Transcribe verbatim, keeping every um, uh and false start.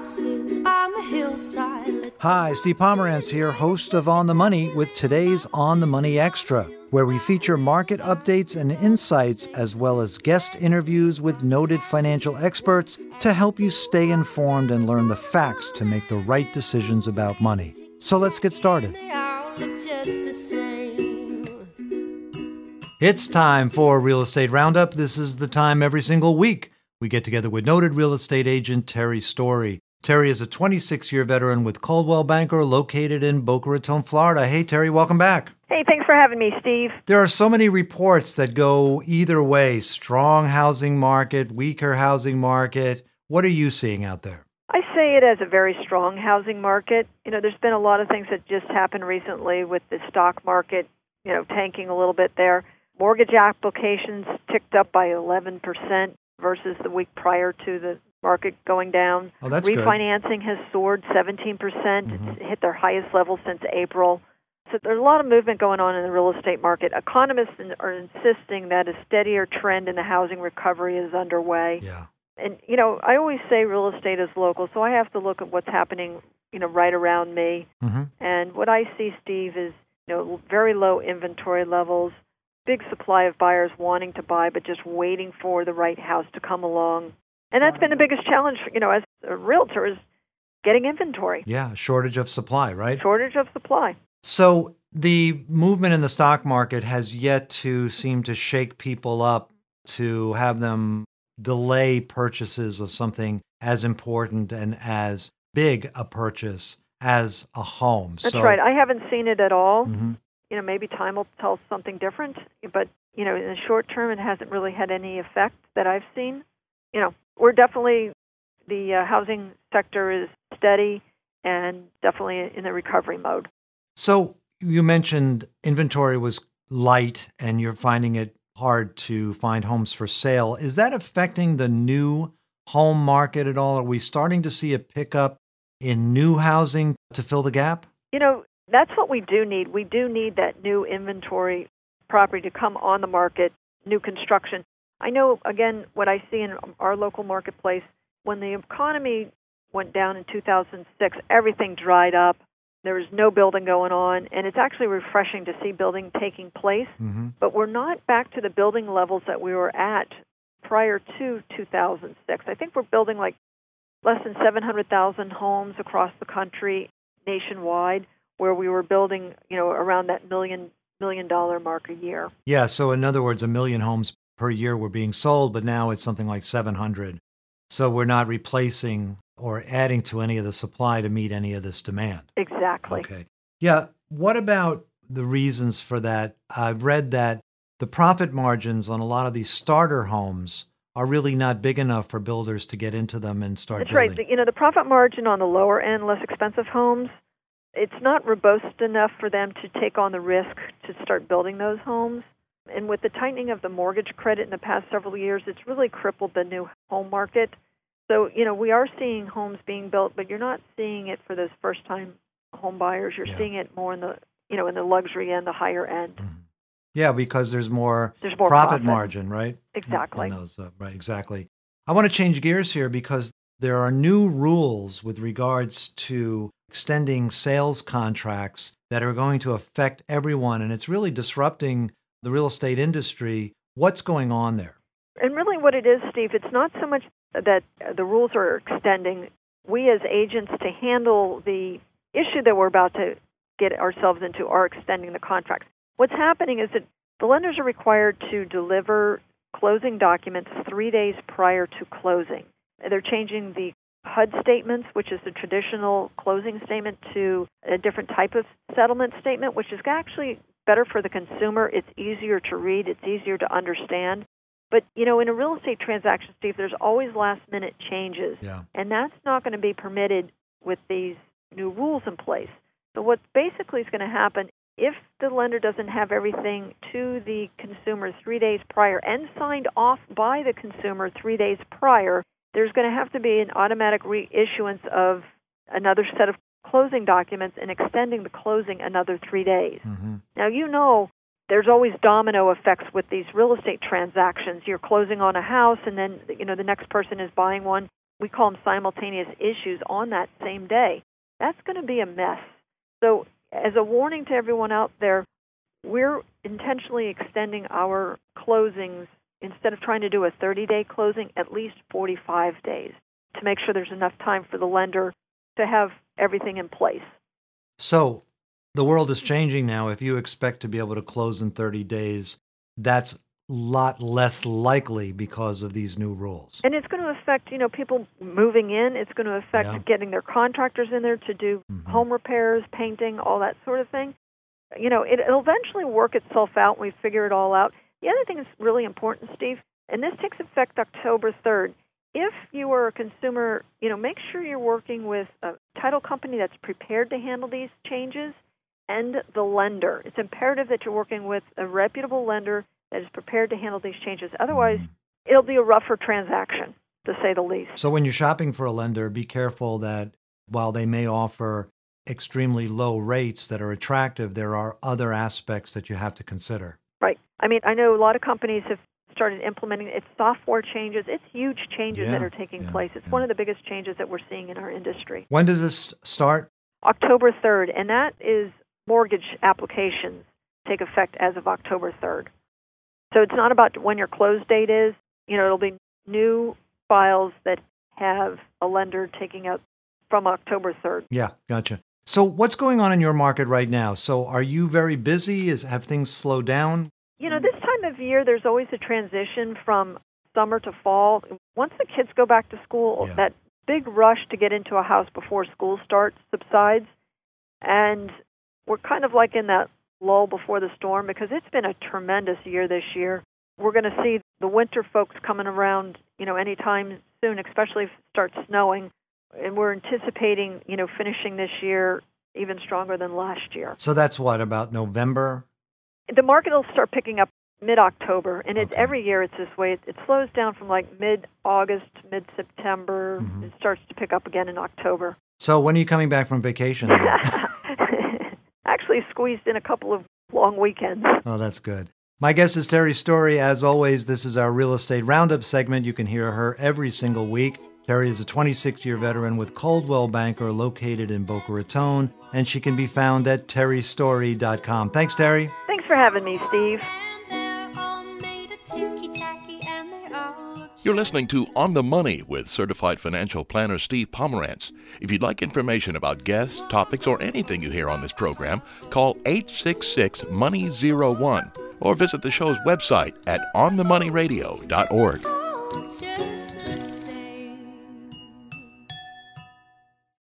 boxes, I'm a hillside. Hi, Steve Pomerantz here, host of On the Money with today's On the Money Extra, where we feature market updates and insights as well as guest interviews with noted financial experts to help you stay informed and learn the facts to make the right decisions about money. So let's get started. They all look just the same. It's time for Real Estate Roundup. This is the time every single week we get together with noted real estate agent Terry Story. Terry is a twenty-six-year veteran with Coldwell Banker located in Boca Raton, Florida. Hey, Terry, welcome back. Hey, thanks for having me, Steve. There are so many reports that go either way, strong housing market, weaker housing market. What are you seeing out there? I say it as a very strong housing market. You know, there's been a lot of things that just happened recently with the stock market, you know, tanking a little bit there. Mortgage applications ticked up by eleven percent versus the week prior to the market going down. Oh, that's good. Refinancing has soared seventeen percent. Mm-hmm. It's hit their highest level since April. So there's a lot of movement going on in the real estate market. Economists are insisting that a steadier trend in the housing recovery is underway. Yeah. And, you know, I always say real estate is local, so I have to look at what's happening, you know, right around me. Mm-hmm. And what I see, Steve, is, you know, very low inventory levels, big supply of buyers wanting to buy but just waiting for the right house to come along. And that's been the biggest challenge, you know, as a realtor is getting inventory. Yeah, shortage of supply, right? Shortage of supply. So the movement in the stock market has yet to seem to shake people up to have them delay purchases of something as important and as big a purchase as a home. That's so, right. I haven't seen it at all. Mm-hmm. You know, maybe time will tell something different. But, you know, in the short term, it hasn't really had any effect that I've seen. You know, we're definitely, the uh, housing sector is steady and definitely in the recovery mode. So you mentioned inventory was light and you're finding it hard to find homes for sale. Is that affecting the new home market at all? Are we starting to see a pickup in new housing to fill the gap? You know, that's what we do need. We do need that new inventory property to come on the market, new construction. I know, again, what I see in our local marketplace, when the economy went down in two thousand six, everything dried up. There was no building going on, and it's actually refreshing to see building taking place. Mm-hmm. But we're not back to the building levels that we were at prior to two thousand six. I think we're building like less than seven hundred thousand homes across the country nationwide, where we were building, you know, around that million million dollar mark a year. Yeah, so in other words, a million homes per year were being sold, but now it's something like seven hundred. So we're not replacing or adding to any of the supply to meet any of this demand. Exactly. Okay. Yeah. What about the reasons for that? I've read that the profit margins on a lot of these starter homes are really not big enough for builders to get into them and start That's building. right. The, you know, the profit margin on the lower end, less expensive homes, it's not robust enough for them to take on the risk to start building those homes. And with the tightening of the mortgage credit in the past several years, it's really crippled the new home market. So, you know, we are seeing homes being built, but you're not seeing it for those first-time home buyers. You're Yeah. seeing it more in the, you know, in the luxury and the higher end. Mhm. Yeah, because there's more, There's more profit, profit. margin, right? Exactly. In those, uh, right, exactly. I want to change gears here because there are new rules with regards to extending sales contracts that are going to affect everyone, and it's really disrupting the real estate industry. What's going on there? And really what it is, Steve, it's not so much that the rules are extending. We as agents, to handle the issue that we're about to get ourselves into, are extending the contracts. What's happening is that the lenders are required to deliver closing documents three days prior to closing. They're changing the H U D statements, which is the traditional closing statement, to a different type of settlement statement, which is actually better for the consumer. It's easier to read. It's easier to understand. But, you know, in a real estate transaction, Steve, there's always last-minute changes. Yeah. And that's not going to be permitted with these new rules in place. So what basically is going to happen, if the lender doesn't have everything to the consumer three days prior and signed off by the consumer three days prior, there's going to have to be an automatic reissuance of another set of closing documents and extending the closing another three days. Mm-hmm. Now, you know, there's always domino effects with these real estate transactions. You're closing on a house, and then, you know, the next person is buying one. we call them simultaneous issues on that same day, that's going to be a mess. So as a warning to everyone out there, we're intentionally extending our closings, instead of trying to do a thirty-day closing, at least forty-five days to make sure there's enough time for the lender to have everything in place. So the world is changing now. If you expect to be able to close in thirty days, that's a lot less likely because of these new rules. And it's going to affect, you know, people moving in. It's going to affect Yeah. getting their contractors in there to do Mhm. home repairs, painting, all that sort of thing. You know, it, it'll eventually work itself out when we figure it all out. The other thing that's really important, Steve, and this takes effect October third. If you are a consumer, you know, make sure you're working with a title company that's prepared to handle these changes and the lender. It's imperative that you're working with a reputable lender that is prepared to handle these changes. Otherwise, Mhm. it'll be a rougher transaction, to say the least. So when you're shopping for a lender, be careful that while they may offer extremely low rates that are attractive, there are other aspects that you have to consider. Right. I mean, I know a lot of companies have started implementing it's software changes. It's huge changes Yeah, that are taking yeah, place. It's yeah. one of the biggest changes that we're seeing in our industry. When does this start? October third, and that is mortgage applications take effect as of October third. So it's not about when your close date is. You know, it'll be new files that have a lender taking out from October third. Yeah, gotcha. So what's going on in your market right now? So are you very busy? Is have things slowed down? You know, this time of year, there's always a transition from summer to fall. Once the kids go back to school, Yeah. that big rush to get into a house before school starts subsides. And we're kind of like in that lull before the storm because it's been a tremendous year this year. We're going to see the winter folks coming around, you know, anytime soon, especially if it starts snowing. And we're anticipating, you know, finishing this year even stronger than last year. So that's what, about November? The market will start picking up mid-October, and it's Okay. every year it's this way. It, it slows down from like mid-August, mid-September. Mhm. It starts to pick up again in October. So when are you coming back from vacation then? Actually squeezed in a couple of long weekends. Oh, that's good. My guest is Terry Story. As always, this is our Real Estate Roundup segment. You can hear her every single week. Terry is a twenty-six-year veteran with Coldwell Banker located in Boca Raton, and she can be found at terry story dot com. Thanks, Terry. Thanks for having me, Steve. And they're all made of ticky-tacky, and they're all You're listening to On the Money with certified financial planner Steve Pomerantz. If you'd like information about guests, topics, or anything you hear on this program, call eight six six, money zero one or visit the show's website at on the money radio dot org.